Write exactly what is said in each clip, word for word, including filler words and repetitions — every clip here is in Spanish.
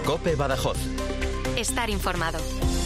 COPE Badajoz. Estar informado.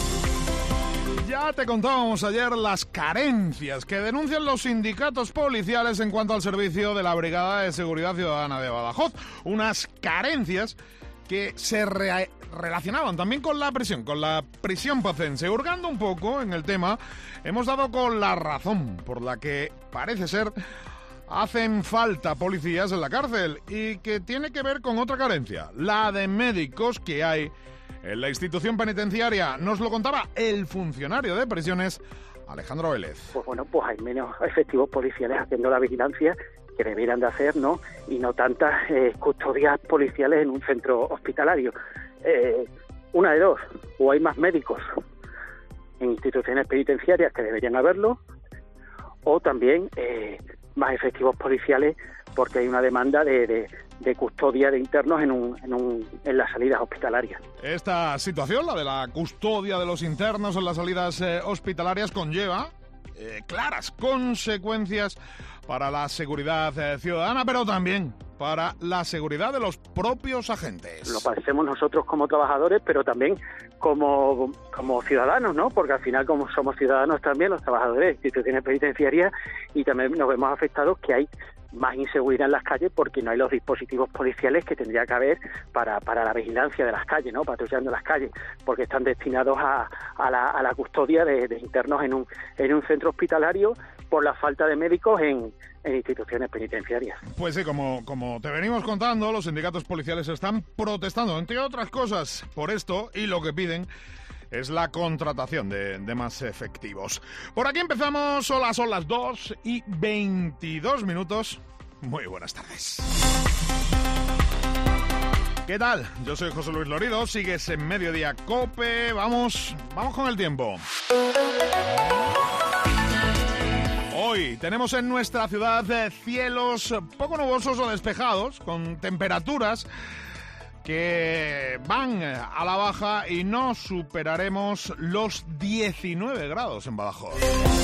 Ya te contábamos ayer las carencias que denuncian los sindicatos policiales en cuanto al servicio de la Brigada de Seguridad Ciudadana de Badajoz. Unas carencias que se re- relacionaban también con la prisión, con la prisión pacense. Hurgando un poco en el tema, hemos dado con la razón por la que parece ser hacen falta policías en la cárcel y que tiene que ver con otra carencia, la de médicos que hay en la institución penitenciaria. Nos lo contaba el funcionario de prisiones, Alejandro Vélez. Pues bueno, pues hay menos efectivos policiales haciendo la vigilancia que debieran de hacer, ¿no? Y no tantas eh, custodias policiales en un centro hospitalario. Eh, una de dos, o hay más médicos en instituciones penitenciarias que deberían haberlo, o también eh, más efectivos policiales porque hay una demanda de, de, de custodia de internos en, un, en, un, en las salidas hospitalarias. Esta situación, la de la custodia de los internos en las salidas eh, hospitalarias, conlleva eh, claras consecuencias para la seguridad eh, ciudadana, pero también para la seguridad de los propios agentes. Lo padecemos nosotros como trabajadores, pero también como, como ciudadanos, ¿no? Porque al final, como somos ciudadanos también, los trabajadores de instituciones penitenciarias, y también nos vemos afectados que hay más inseguridad en las calles porque no hay los dispositivos policiales que tendría que haber para, para la vigilancia de las calles, ¿no? Patrullando las calles, porque están destinados a, a, la, a la custodia de, de internos en un, en un centro hospitalario por la falta de médicos en, en instituciones penitenciarias. Pues sí, como, como te venimos contando, los sindicatos policiales están protestando, entre otras cosas, por esto, y lo que piden es la contratación de, de más efectivos. Por aquí empezamos, hola, son las dos y veintidós minutos. Muy buenas tardes. ¿Qué tal? Yo soy José Luis Lorido, sigues en Mediodía COPE, vamos, vamos con el tiempo. Hoy tenemos en nuestra ciudad cielos poco nubosos o despejados, con temperaturas que van a la baja y no superaremos los diecinueve grados en Badajoz.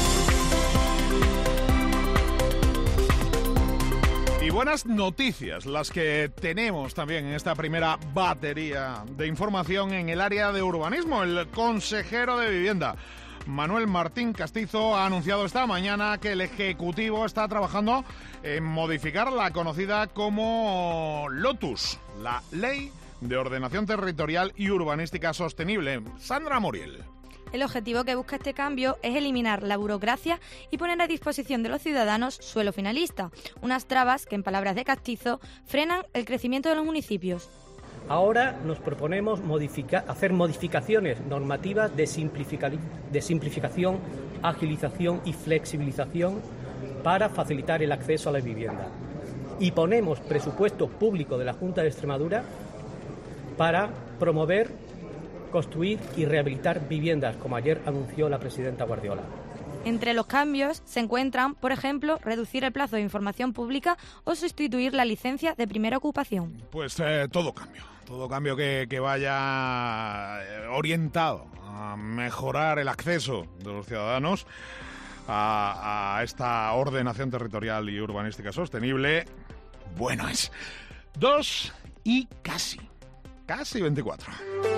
Y buenas noticias las que tenemos también en esta primera batería de información en el área de urbanismo. El consejero de Vivienda, Manuel Martín Castizo, ha anunciado esta mañana que el Ejecutivo está trabajando en modificar la conocida como LOTUS, la Ley de Ordenación Territorial y Urbanística Sostenible. Sandra Muriel. El objetivo que busca este cambio es eliminar la burocracia y poner a disposición de los ciudadanos suelo finalista, unas trabas que, en palabras de Castizo, frenan el crecimiento de los municipios. Ahora nos proponemos modificar, hacer modificaciones normativas de, simplifica, de simplificación, agilización y flexibilización para facilitar el acceso a la vivienda. Y ponemos presupuesto público de la Junta de Extremadura para promover, construir y rehabilitar viviendas, como ayer anunció la presidenta Guardiola. Entre los cambios se encuentran, por ejemplo, reducir el plazo de información pública o sustituir la licencia de primera ocupación. Pues eh, todo cambio, todo cambio que, que vaya orientado a mejorar el acceso de los ciudadanos a, a esta ordenación territorial y urbanística sostenible, bueno es. Dos y casi, casi veinticuatro.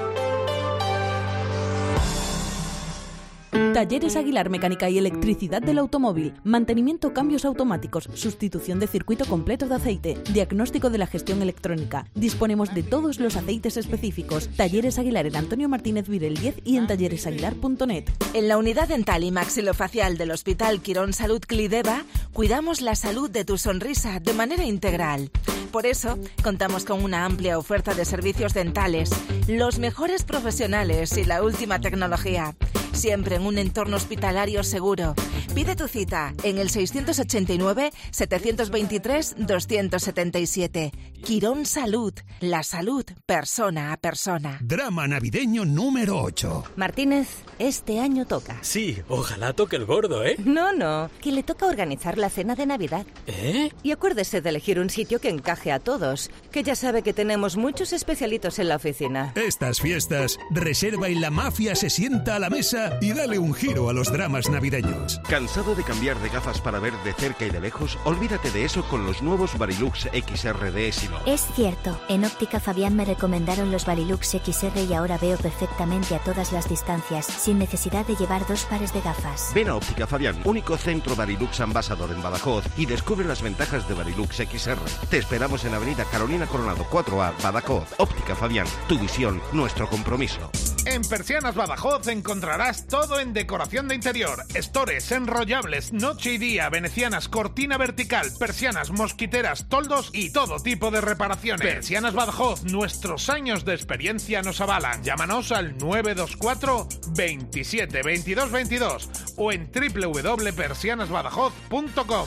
Talleres Aguilar Mecánica y Electricidad del Automóvil. Mantenimiento, cambios automáticos, sustitución de circuito completo de aceite, diagnóstico de la gestión electrónica. Disponemos de todos los aceites específicos. Talleres Aguilar en Antonio Martínez Virel diez y en talleres aguilar punto net. En la unidad dental y maxilofacial del Hospital Quirón Salud Clideva cuidamos la salud de tu sonrisa de manera integral. Por eso, contamos con una amplia oferta de servicios dentales, los mejores profesionales y la última tecnología. Siempre en un entorno hospitalario seguro. Pide tu cita en el seiscientos ochenta y nueve, setecientos veintitrés, doscientos setenta y siete. Quirón Salud, la salud persona a persona. Drama navideño número ocho. Martínez, este año toca. Sí, ojalá toque el gordo, ¿eh? No, no, que le toca organizar la cena de Navidad. ¿Eh? Y acuérdese de elegir un sitio que encaje a todos, que ya sabe que tenemos muchos especialitos en la oficina. Estas fiestas, reserva y la mafia se sienta a la mesa Navidad y dale un giro a los dramas navideños. ¿Cansado de cambiar de gafas para ver de cerca y de lejos? Olvídate de eso con los nuevos Varilux X R de Essilor. Es cierto, en Óptica Fabián me recomendaron los Varilux X R y ahora veo perfectamente a todas las distancias, sin necesidad de llevar dos pares de gafas. Ven a Óptica Fabián, único centro Varilux Ambassador en Badajoz, y descubre las ventajas de Varilux X R. Te esperamos en Avenida Carolina Coronado cuatro A, Badajoz. Óptica Fabián, tu visión, nuestro compromiso. En Persianas Badajoz encontrarás todo en decoración de interior, estores, enrollables, noche y día, venecianas, cortina vertical, persianas, mosquiteras, toldos y todo tipo de reparaciones. Persianas Badajoz, nuestros años de experiencia nos avalan. Llámanos al nueve dos cuatro, veintisiete, veintidós, veintidós o en doble u doble u doble punto persianas badajoz punto com.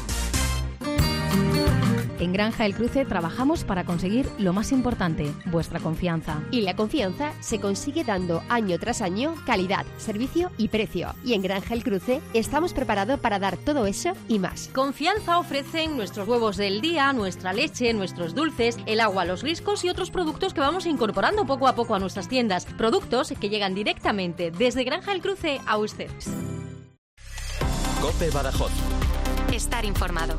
En Granja El Cruce trabajamos para conseguir lo más importante, vuestra confianza. Y la confianza se consigue dando año tras año calidad, servicio y precio. Y en Granja El Cruce estamos preparados para dar todo eso y más. Confianza ofrecen nuestros huevos del día, nuestra leche, nuestros dulces, el agua, los riscos y otros productos que vamos incorporando poco a poco a nuestras tiendas. Productos que llegan directamente desde Granja El Cruce a ustedes. COPE Badajoz. Estar informado.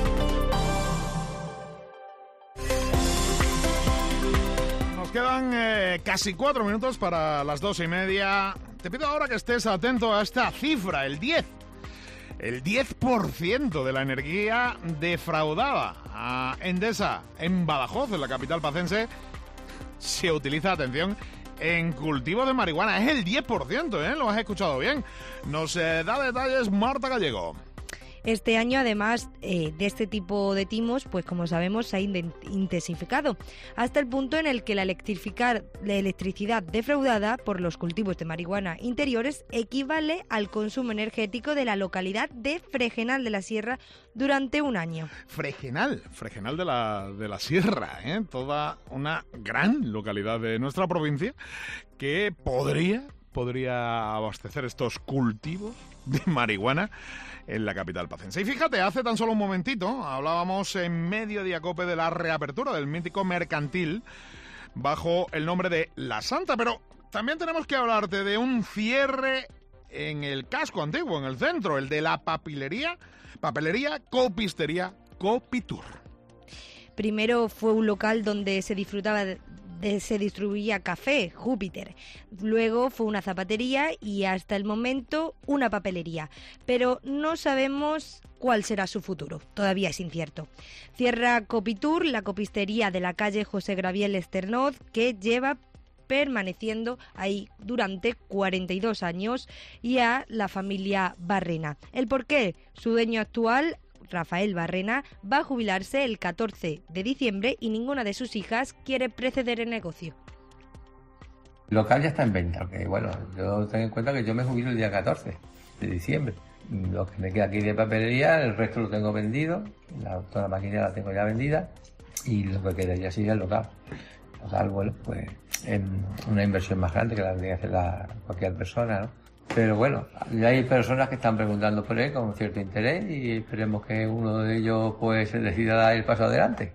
Nos quedan eh, casi cuatro minutos para las dos y media. Te pido ahora que estés atento a esta cifra, el diez. El diez por ciento de la energía defraudada a Endesa en Badajoz, en la capital pacense, se utiliza, atención, en cultivo de marihuana. Es el diez por ciento, ¿eh? Lo has escuchado bien. Nos eh, da detalles Marta Gallego. Este año, además eh, de este tipo de timos, pues como sabemos, se ha intensificado hasta el punto en el que la, electrificar, la electricidad defraudada por los cultivos de marihuana interiores equivale al consumo energético de la localidad de Fregenal de la Sierra durante un año. Fregenal, Fregenal de la, de la Sierra, ¿eh? Toda una gran localidad de nuestra provincia que podría, podría abastecer estos cultivos de marihuana en la capital pacense. Y fíjate, hace tan solo un momentito hablábamos en Mediodía Cope de la reapertura del mítico mercantil bajo el nombre de La Santa, pero también tenemos que hablarte de un cierre en el casco antiguo, en el centro, el de la papelería, papelería, copistería, Copitur. Primero fue un local donde se disfrutaba de De, se distribuía café, Júpiter. Luego fue una zapatería y hasta el momento una papelería. Pero no sabemos cuál será su futuro. Todavía es incierto. Cierra Copitur, la copistería de la calle José Graviel Esternoz, que lleva permaneciendo ahí durante cuarenta y dos años, y a la familia Barrena. ¿El por qué? Su dueño actual, Rafael Barrena, va a jubilarse el catorce de diciembre y ninguna de sus hijas quiere preceder el negocio. El local ya está en venta, que bueno, yo tengo en cuenta que yo me jubilo el día catorce de diciembre. Lo que me queda aquí de papelería, el resto lo tengo vendido, la, toda la maquinaria la tengo ya vendida y lo que quedaría sería el local. El local, bueno, pues es una inversión más grande que la tendría que hacer la, cualquier persona, ¿no? Pero bueno, ya hay personas que están preguntando por él con cierto interés y esperemos que uno de ellos pues se decida dar el paso adelante.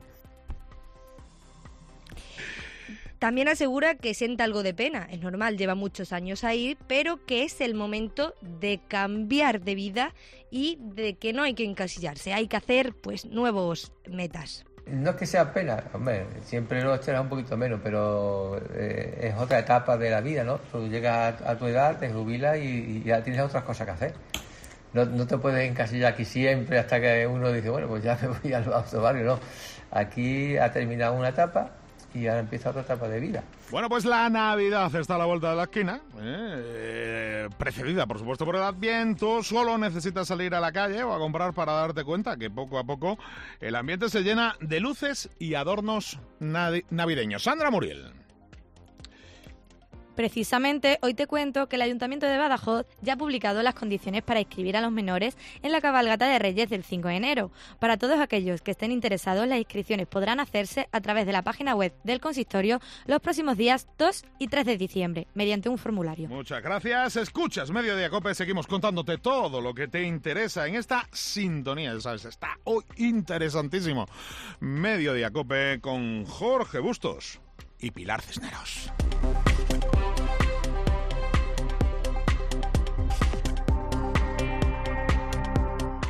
También asegura que siente algo de pena, es normal, lleva muchos años ahí, pero que es el momento de cambiar de vida y de que no hay que encasillarse, hay que hacer pues nuevos metas. No es que sea pena, hombre, siempre lo echarás un poquito menos, pero eh, es otra etapa de la vida, ¿no? Tú llegas a, a tu edad, te jubilas y, y ya tienes otras cosas que hacer. No, no te puedes encasillar aquí siempre hasta que uno dice, bueno, pues ya me voy al otro barrio, no. Aquí ha terminado una etapa y ahora empieza otra etapa de vida. Bueno, pues la Navidad está a la vuelta de la esquina, eh, precedida, por supuesto, por el Adviento. Solo necesitas salir a la calle o a comprar para darte cuenta que poco a poco el ambiente se llena de luces y adornos navideños. Sandra Muriel. Precisamente, hoy te cuento que el Ayuntamiento de Badajoz ya ha publicado las condiciones para inscribir a los menores en la cabalgata de Reyes del cinco de enero. Para todos aquellos que estén interesados, las inscripciones podrán hacerse a través de la página web del consistorio los próximos días dos y tres de diciembre, mediante un formulario. Muchas gracias. Escuchas Mediodía Cope, seguimos contándote todo lo que te interesa en esta sintonía. ¿Sabes? Está hoy interesantísimo. Mediodía Cope con Jorge Bustos y Pilar Cisneros.